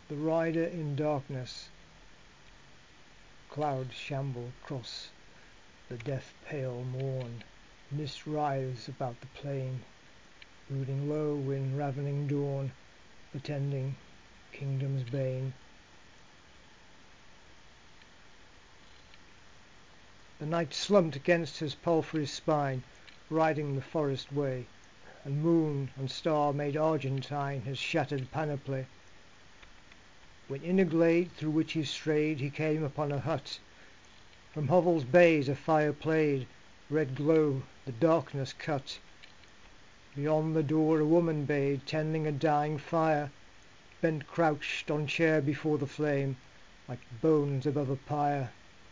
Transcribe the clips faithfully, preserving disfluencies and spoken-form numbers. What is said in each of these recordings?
The rider in darkness. Clouds shamble across the death-pale morn. Mist writhes about the plain, brooding low in ravening dawn, attending kingdom's bane. The knight slumped against his palfrey's spine, riding the forest way, and moon and star made argentine his shattered panoply. When in a glade through which he strayed he came upon a hut. From hovel's bays a fire played, red glow the darkness cut. Beyond the door a woman bade, tending a dying fire, bent crouched on chair before the flame, like bones above a pyre.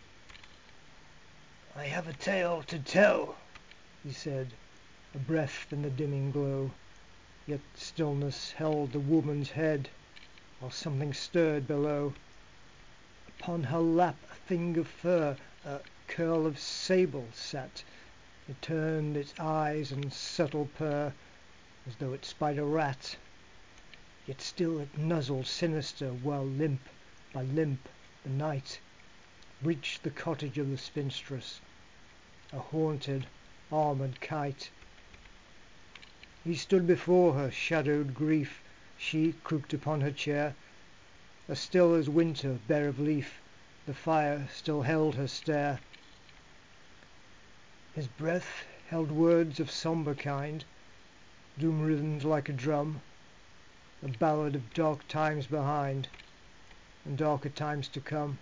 "I have a tale to tell," he said, a breath in the dimming glow, yet stillness held the woman's head, while something stirred below. Upon her lap a thing of fur, a curl of sable, sat. It turned its eyes and subtle purr, as though it spied a rat. Yet still it nuzzled sinister, while limp by limp the night reached the cottage of the spinstress, a haunted, armoured kite. He stood before her, shadowed grief, she crooked upon her chair, as still as winter bare of leaf, the fire still held her stare. His breath held words of sombre kind, doom-rhythmed like a drum, a ballad of dark times behind, and darker times to come.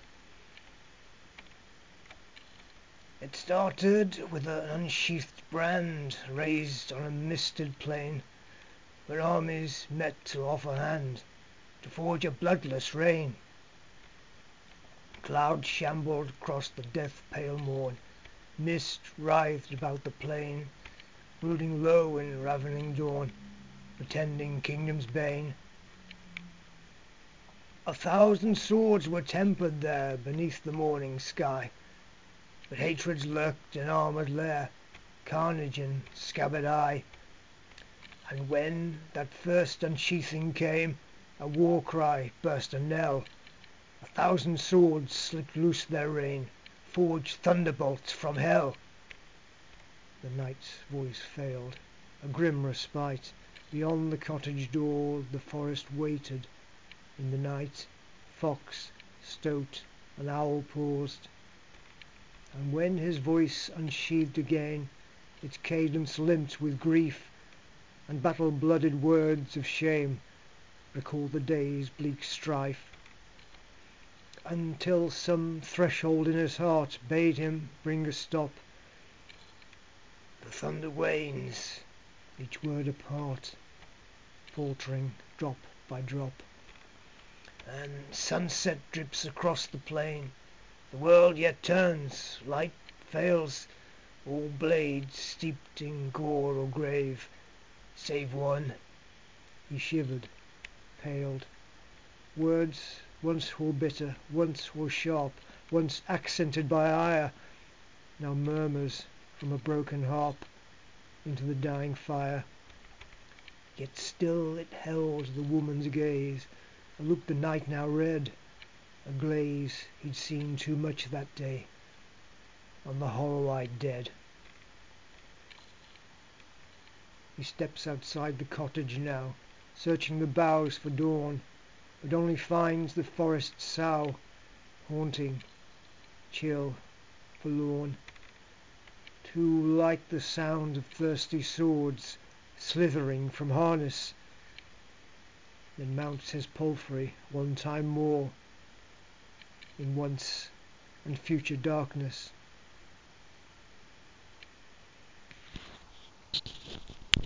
It started with an unsheathed brand raised on a misted plain, where armies met to offer hand, to forge a bloodless reign. Clouds shambled across the death-pale morn, mist writhed about the plain, brooding low in ravening dawn, pretending kingdom's bane. A thousand swords were tempered there beneath the morning sky, but hatreds lurked in armoured lair, carnage in scabbard eye. And when that first unsheathing came, a war cry burst a knell. A thousand swords slipped loose their rein, forged thunderbolts from hell. The knight's voice failed, a grim respite. Beyond the cottage door the forest waited. In the night fox, stoat, and owl paused. And when his voice unsheathed again, its cadence limped with grief, and battle-blooded words of shame recalled the day's bleak strife, until some threshold in his heart bade him bring a stop. The thunder wanes, each word apart, faltering drop by drop, and sunset drips across the plain. The world yet turns, light fails, all blades steeped in gore or grave, save one. He shivered, paled. Words once were bitter, once were sharp, once accented by ire, now murmurs from a broken harp into the dying fire. Yet still it held the woman's gaze, a look the night now read, a glaze he'd seen too much that day on the hollow-eyed dead. He steps outside the cottage now, searching the boughs for dawn, but only finds the forest sow, haunting, chill, forlorn, too like the sound of thirsty swords slithering from harness. Then mounts his palfrey one time more, in once and future darkness,